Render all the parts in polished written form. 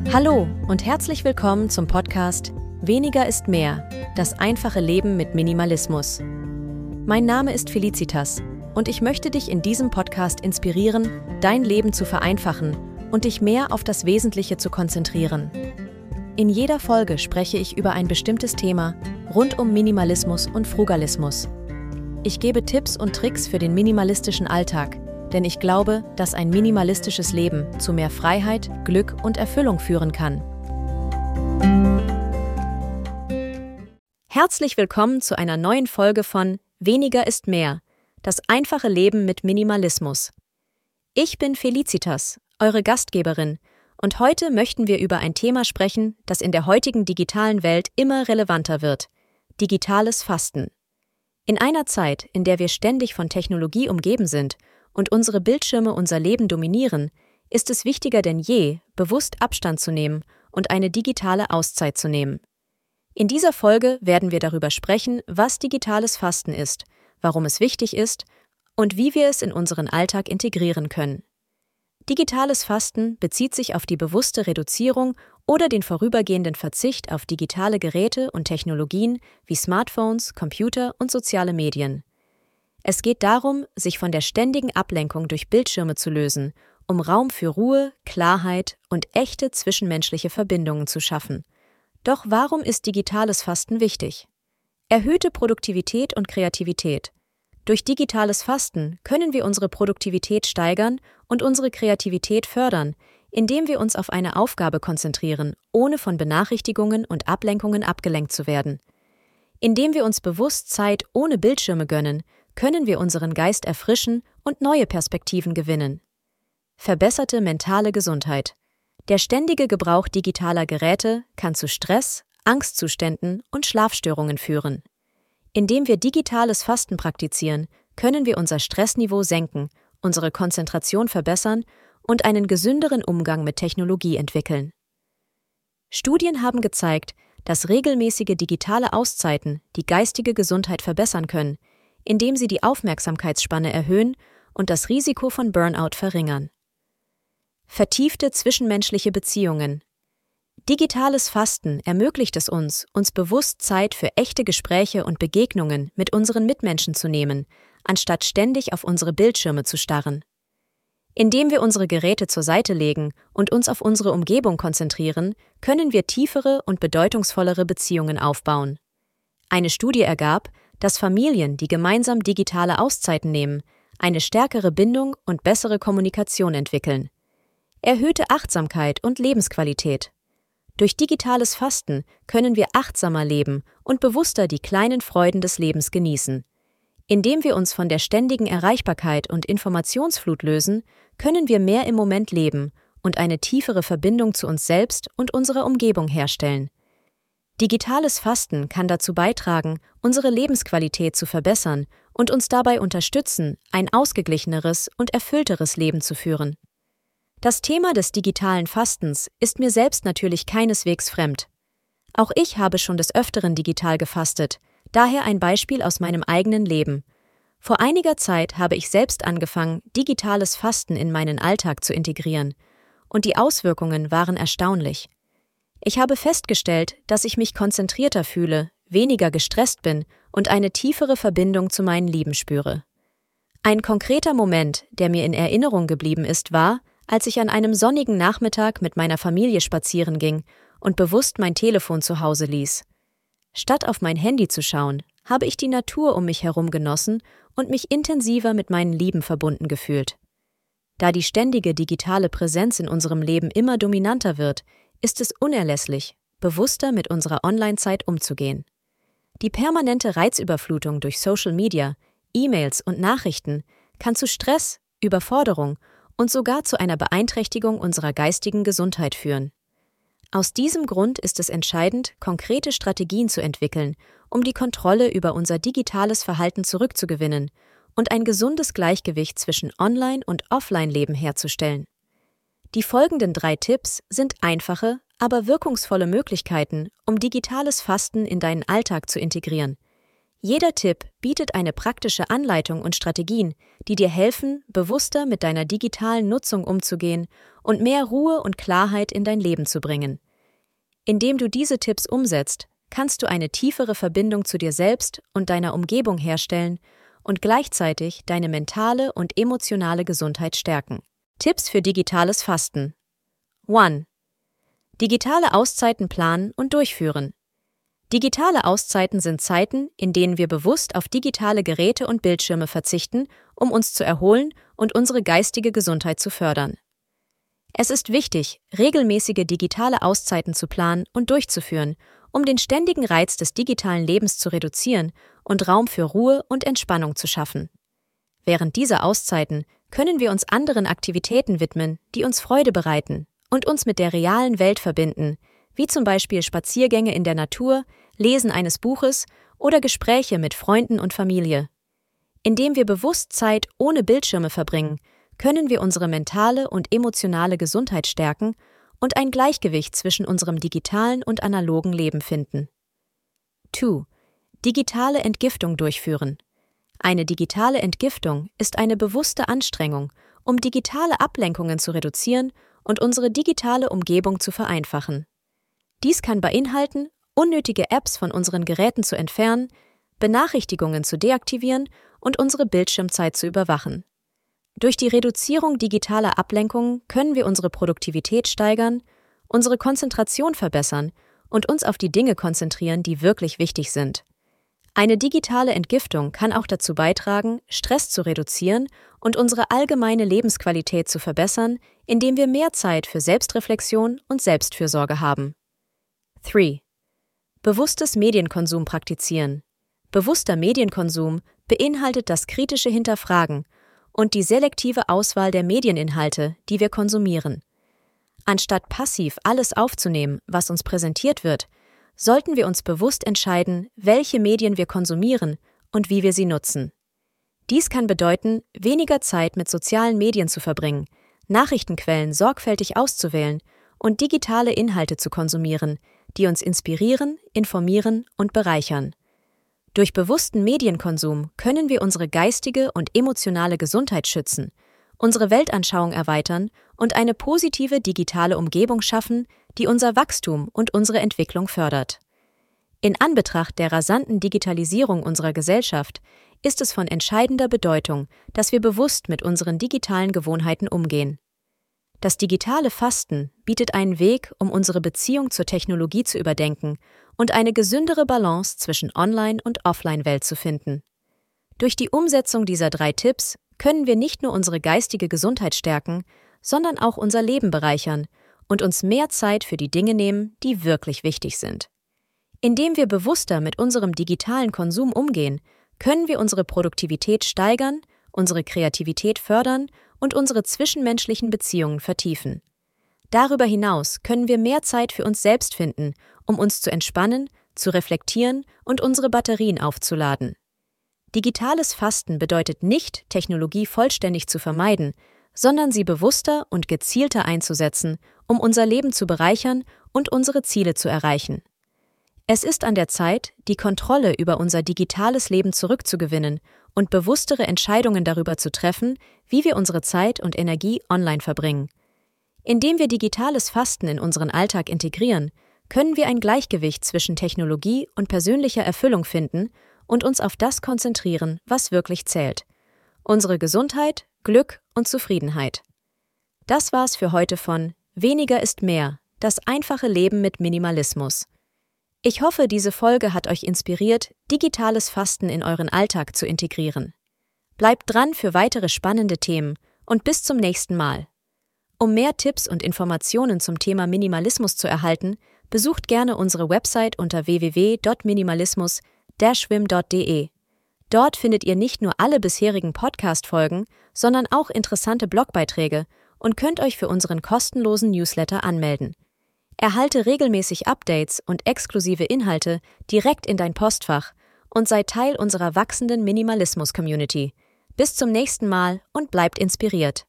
Hallo und herzlich willkommen zum Podcast Weniger ist mehr, das einfache Leben mit Minimalismus. Mein Name ist Felicitas und ich möchte dich in diesem Podcast inspirieren, dein Leben zu vereinfachen und dich mehr auf das Wesentliche zu konzentrieren. In jeder Folge spreche ich über ein bestimmtes Thema rund um Minimalismus und Frugalismus. Ich gebe Tipps und Tricks für den minimalistischen Alltag, denn ich glaube, dass ein minimalistisches Leben zu mehr Freiheit, Glück und Erfüllung führen kann. Herzlich willkommen zu einer neuen Folge von Weniger ist mehr, das einfache Leben mit Minimalismus. Ich bin Felicitas, eure Gastgeberin, und heute möchten wir über ein Thema sprechen, das in der heutigen digitalen Welt immer relevanter wird: digitales Fasten. In einer Zeit, in der wir ständig von Technologie umgeben sind und unsere Bildschirme unser Leben dominieren, ist es wichtiger denn je, bewusst Abstand zu nehmen und eine digitale Auszeit zu nehmen. In dieser Folge werden wir darüber sprechen, was digitales Fasten ist, warum es wichtig ist und wie wir es in unseren Alltag integrieren können. Digitales Fasten bezieht sich auf die bewusste Reduzierung oder den vorübergehenden Verzicht auf digitale Geräte und Technologien wie Smartphones, Computer und soziale Medien. Es geht darum, sich von der ständigen Ablenkung durch Bildschirme zu lösen, um Raum für Ruhe, Klarheit und echte zwischenmenschliche Verbindungen zu schaffen. Doch warum ist digitales Fasten wichtig? Erhöhte Produktivität und Kreativität. Durch digitales Fasten können wir unsere Produktivität steigern und unsere Kreativität fördern, indem wir uns auf eine Aufgabe konzentrieren, ohne von Benachrichtigungen und Ablenkungen abgelenkt zu werden. Indem wir uns bewusst Zeit ohne Bildschirme gönnen, können wir unseren Geist erfrischen und neue Perspektiven gewinnen. Verbesserte mentale Gesundheit. Der ständige Gebrauch digitaler Geräte kann zu Stress, Angstzuständen und Schlafstörungen führen. Indem wir digitales Fasten praktizieren, können wir unser Stressniveau senken, unsere Konzentration verbessern und einen gesünderen Umgang mit Technologie entwickeln. Studien haben gezeigt, dass regelmäßige digitale Auszeiten die geistige Gesundheit verbessern können, indem sie die Aufmerksamkeitsspanne erhöhen und das Risiko von Burnout verringern. Vertiefte zwischenmenschliche Beziehungen. Digitales Fasten ermöglicht es uns bewusst Zeit für echte Gespräche und Begegnungen mit unseren Mitmenschen zu nehmen, anstatt ständig auf unsere Bildschirme zu starren. Indem wir unsere Geräte zur Seite legen und uns auf unsere Umgebung konzentrieren, können wir tiefere und bedeutungsvollere Beziehungen aufbauen. Eine Studie ergab, dass Familien, die gemeinsam digitale Auszeiten nehmen, eine stärkere Bindung und bessere Kommunikation entwickeln. Erhöhte Achtsamkeit und Lebensqualität. Durch digitales Fasten können wir achtsamer leben und bewusster die kleinen Freuden des Lebens genießen. Indem wir uns von der ständigen Erreichbarkeit und Informationsflut lösen, können wir mehr im Moment leben und eine tiefere Verbindung zu uns selbst und unserer Umgebung herstellen. Digitales Fasten kann dazu beitragen, unsere Lebensqualität zu verbessern und uns dabei unterstützen, ein ausgeglicheneres und erfüllteres Leben zu führen. Das Thema des digitalen Fastens ist mir selbst natürlich keineswegs fremd. Auch ich habe schon des Öfteren digital gefastet, daher ein Beispiel aus meinem eigenen Leben. Vor einiger Zeit habe ich selbst angefangen, digitales Fasten in meinen Alltag zu integrieren, und die Auswirkungen waren erstaunlich. Ich habe festgestellt, dass ich mich konzentrierter fühle, weniger gestresst bin und eine tiefere Verbindung zu meinen Lieben spüre. Ein konkreter Moment, der mir in Erinnerung geblieben ist, war, als ich an einem sonnigen Nachmittag mit meiner Familie spazieren ging und bewusst mein Telefon zu Hause ließ. Statt auf mein Handy zu schauen, habe ich die Natur um mich herum genossen und mich intensiver mit meinen Lieben verbunden gefühlt. Da die ständige digitale Präsenz in unserem Leben immer dominanter wird, ist es unerlässlich, bewusster mit unserer Online-Zeit umzugehen. Die permanente Reizüberflutung durch Social Media, E-Mails und Nachrichten kann zu Stress, Überforderung und sogar zu einer Beeinträchtigung unserer geistigen Gesundheit führen. Aus diesem Grund ist es entscheidend, konkrete Strategien zu entwickeln, um die Kontrolle über unser digitales Verhalten zurückzugewinnen und ein gesundes Gleichgewicht zwischen Online- und Offline-Leben herzustellen. Die folgenden 3 Tipps sind einfache, aber wirkungsvolle Möglichkeiten, um digitales Fasten in deinen Alltag zu integrieren. Jeder Tipp bietet eine praktische Anleitung und Strategien, die dir helfen, bewusster mit deiner digitalen Nutzung umzugehen und mehr Ruhe und Klarheit in dein Leben zu bringen. Indem du diese Tipps umsetzt, kannst du eine tiefere Verbindung zu dir selbst und deiner Umgebung herstellen und gleichzeitig deine mentale und emotionale Gesundheit stärken. Tipps für digitales Fasten. 1. Digitale Auszeiten planen und durchführen. Digitale Auszeiten sind Zeiten, in denen wir bewusst auf digitale Geräte und Bildschirme verzichten, um uns zu erholen und unsere geistige Gesundheit zu fördern. Es ist wichtig, regelmäßige digitale Auszeiten zu planen und durchzuführen, um den ständigen Reiz des digitalen Lebens zu reduzieren und Raum für Ruhe und Entspannung zu schaffen. Während dieser Auszeiten können wir uns anderen Aktivitäten widmen, die uns Freude bereiten und uns mit der realen Welt verbinden, wie zum Beispiel Spaziergänge in der Natur, Lesen eines Buches oder Gespräche mit Freunden und Familie. Indem wir bewusst Zeit ohne Bildschirme verbringen, können wir unsere mentale und emotionale Gesundheit stärken und ein Gleichgewicht zwischen unserem digitalen und analogen Leben finden. 2. Digitale Entgiftung durchführen. Eine digitale Entgiftung ist eine bewusste Anstrengung, um digitale Ablenkungen zu reduzieren und unsere digitale Umgebung zu vereinfachen. Dies kann beinhalten, unnötige Apps von unseren Geräten zu entfernen, Benachrichtigungen zu deaktivieren und unsere Bildschirmzeit zu überwachen. Durch die Reduzierung digitaler Ablenkungen können wir unsere Produktivität steigern, unsere Konzentration verbessern und uns auf die Dinge konzentrieren, die wirklich wichtig sind. Eine digitale Entgiftung kann auch dazu beitragen, Stress zu reduzieren und unsere allgemeine Lebensqualität zu verbessern, indem wir mehr Zeit für Selbstreflexion und Selbstfürsorge haben. 3. Bewusstes Medienkonsum praktizieren. Bewusster Medienkonsum beinhaltet das kritische Hinterfragen und die selektive Auswahl der Medieninhalte, die wir konsumieren. Anstatt passiv alles aufzunehmen, was uns präsentiert wird, sollten wir uns bewusst entscheiden, welche Medien wir konsumieren und wie wir sie nutzen. Dies kann bedeuten, weniger Zeit mit sozialen Medien zu verbringen, Nachrichtenquellen sorgfältig auszuwählen und digitale Inhalte zu konsumieren, die uns inspirieren, informieren und bereichern. Durch bewussten Medienkonsum können wir unsere geistige und emotionale Gesundheit schützen, unsere Weltanschauung erweitern und eine positive digitale Umgebung schaffen, die unser Wachstum und unsere Entwicklung fördert. In Anbetracht der rasanten Digitalisierung unserer Gesellschaft ist es von entscheidender Bedeutung, dass wir bewusst mit unseren digitalen Gewohnheiten umgehen. Das digitale Fasten bietet einen Weg, um unsere Beziehung zur Technologie zu überdenken und eine gesündere Balance zwischen Online- und Offline-Welt zu finden. Durch die Umsetzung dieser 3 Tipps können wir nicht nur unsere geistige Gesundheit stärken, sondern auch unser Leben bereichern und uns mehr Zeit für die Dinge nehmen, die wirklich wichtig sind. Indem wir bewusster mit unserem digitalen Konsum umgehen, können wir unsere Produktivität steigern, unsere Kreativität fördern und unsere zwischenmenschlichen Beziehungen vertiefen. Darüber hinaus können wir mehr Zeit für uns selbst finden, um uns zu entspannen, zu reflektieren und unsere Batterien aufzuladen. Digitales Fasten bedeutet nicht, Technologie vollständig zu vermeiden, sondern sie bewusster und gezielter einzusetzen, um unser Leben zu bereichern und unsere Ziele zu erreichen. Es ist an der Zeit, die Kontrolle über unser digitales Leben zurückzugewinnen und bewusstere Entscheidungen darüber zu treffen, wie wir unsere Zeit und Energie online verbringen. Indem wir digitales Fasten in unseren Alltag integrieren, können wir ein Gleichgewicht zwischen Technologie und persönlicher Erfüllung finden und uns auf das konzentrieren, was wirklich zählt: unsere Gesundheit, Glück und Zufriedenheit. Das war's für heute von Weniger ist mehr, das einfache Leben mit Minimalismus. Ich hoffe, diese Folge hat euch inspiriert, digitales Fasten in euren Alltag zu integrieren. Bleibt dran für weitere spannende Themen und bis zum nächsten Mal. Um mehr Tipps und Informationen zum Thema Minimalismus zu erhalten, besucht gerne unsere Website unter www.minimalismus-wim.de. Dort findet ihr nicht nur alle bisherigen Podcast-Folgen, sondern auch interessante Blogbeiträge und könnt euch für unseren kostenlosen Newsletter anmelden. Erhalte regelmäßig Updates und exklusive Inhalte direkt in dein Postfach und sei Teil unserer wachsenden Minimalismus-Community. Bis zum nächsten Mal und bleibt inspiriert.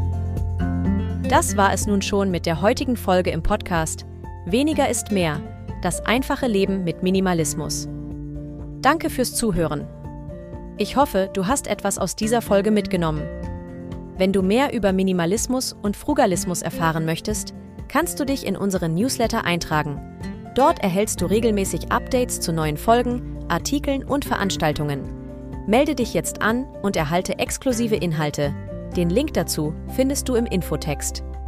Das war es nun schon mit der heutigen Folge im Podcast Weniger ist mehr, Das einfache Leben mit Minimalismus. Danke fürs Zuhören. Ich hoffe, du hast etwas aus dieser Folge mitgenommen. Wenn du mehr über Minimalismus und Frugalismus erfahren möchtest, kannst du dich in unseren Newsletter eintragen. Dort erhältst du regelmäßig Updates zu neuen Folgen, Artikeln und Veranstaltungen. Melde dich jetzt an und erhalte exklusive Inhalte. Den Link dazu findest du im Infotext.